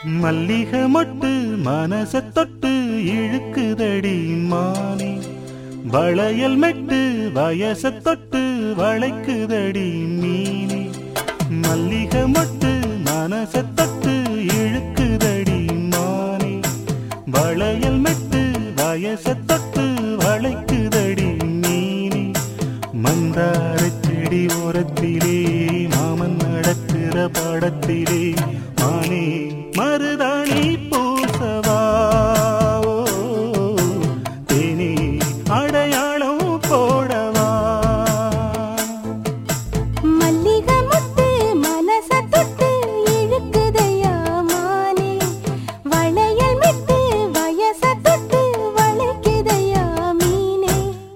மல்லிகை மொட்டு மனச தொட்டு இழுக்குதடி மானே, வளையல் மெட்டு வயச தொட்டு வளைக்குதடி மீனே. மல்லிகை மொட்டு மனச தொட்டு இழுக்குதடி மானே, வளையல் மெட்டு வயச தொட்டு வளைக்குதடி மீனே. மந்தார செடி ஓரத்திலே மாமன் நடக்கிற படத்திலே மானே மருதாணி பூசவா, தேனி அடையாளம் போடவா. மல்லிகை மொட்டு மனச தொட்டு இழுக்குதையா மானே, வளையல் மெட்டு வயச தொட்டு வளைக்குதையா மீனே.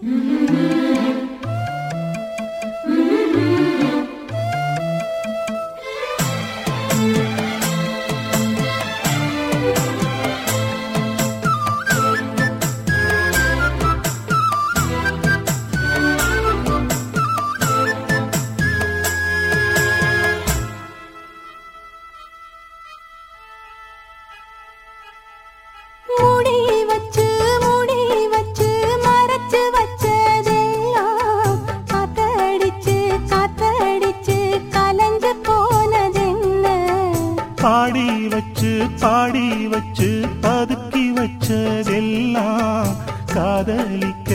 மூடி வச்சு மறைச்சு வச்சதெல்லாம் காத்தடிச்சு கலஞ்சு போனதென்ன. பாடி வச்சு பதுக்கி வச்சதெல்லாம் காதலிக்க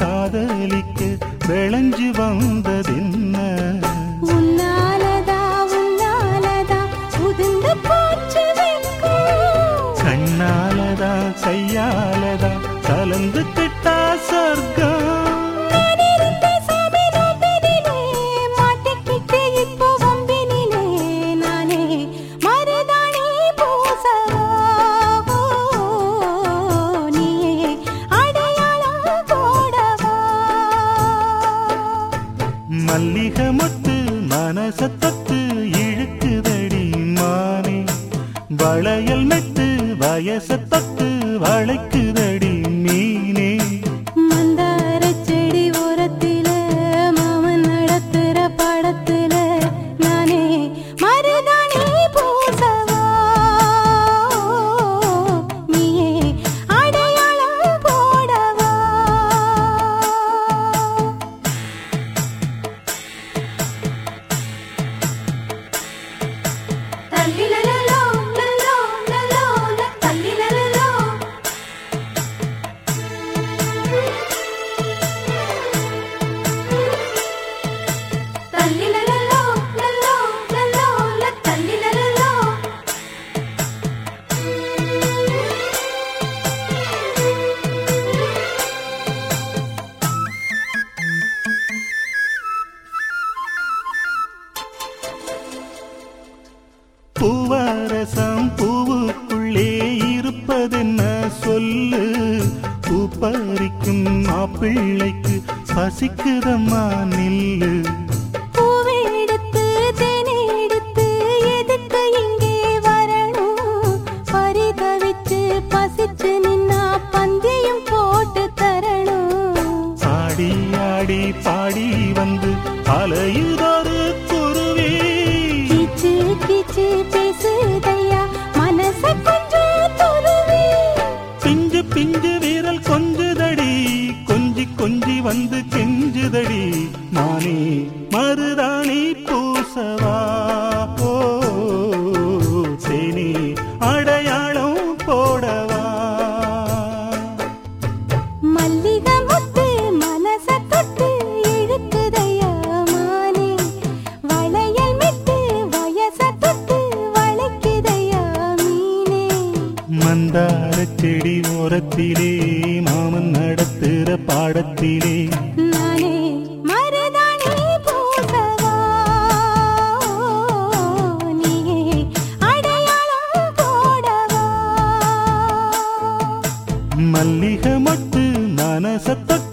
விளைஞ்சு வந்ததென்ன. உன்னாலதா உதிர்ந்து போச்சு வெட்கம், கண்ணாலதா கையாலதா கலந்து கிட்டா சொர்க்கம். நான் இருந்த சாமி நோம்பினிலே, மாட்டிக்கிட்டு இப்போ வம்பினிலே, நானே மருதாணி பூசவா, நீயே அடையாளம் போடவா. மல்லிகை மொட்டு மனச தொட்டு இழுக்குதடி மானே, வளையல் மெட்டு வயச தொட்டு வளைக்குதடி மீனே. மந்தார செடி ஓரத்தில மாமன் நடத்துற படத்துல நானே மருதாணி பூசவா, நீயே அடையாளம் போடவா. தல்லிலலலோ லலோ லலோ தல்லிலலலோ, தல்லிலலலோ லலோ லலோ தல்லிலலலோ. பூவரசம் பூவுக்குள்ளே இருப்பதென்ன சொல்லு, பூ பறிக்கும் மாப்பிள்ளைக்கு பசிக்குதம்மா நில்லு. பூவெடுத்து தேனெடுத்து எதுக்கு இங்கே வரணும், பரிதவிச்சு பசிச்சு நின்னா பந்தியும் போட்டு தரணும். ஆடி ஆடி பாடி வந்து அலையுதொரு குருவி, கீச்சு கீச்சு பேசுதையா மனச கொஞ்சம் துருவி. பிஞ்சு வீரல் கொஞ்சுதடி, கொஞ்சி வந்து கெஞ்சுதடி மானே மருதாணி பூசவா, தேனி அடையாளம் போடவா. மல்லிகை மொட்டு மனச தொட்டு இழுக்குதையா மானே, வளையல் மெட்டு வயச தொட்டு வளைக்குதையா மீனே. மந்தார செடி ஓரத்திலே மாமன் நடத்துற பாடத்திலே நானே மருதாணி பூசவா, நீயே அடையாளம் போடவா. மல்லிகை மொட்டு மனச தொட்டு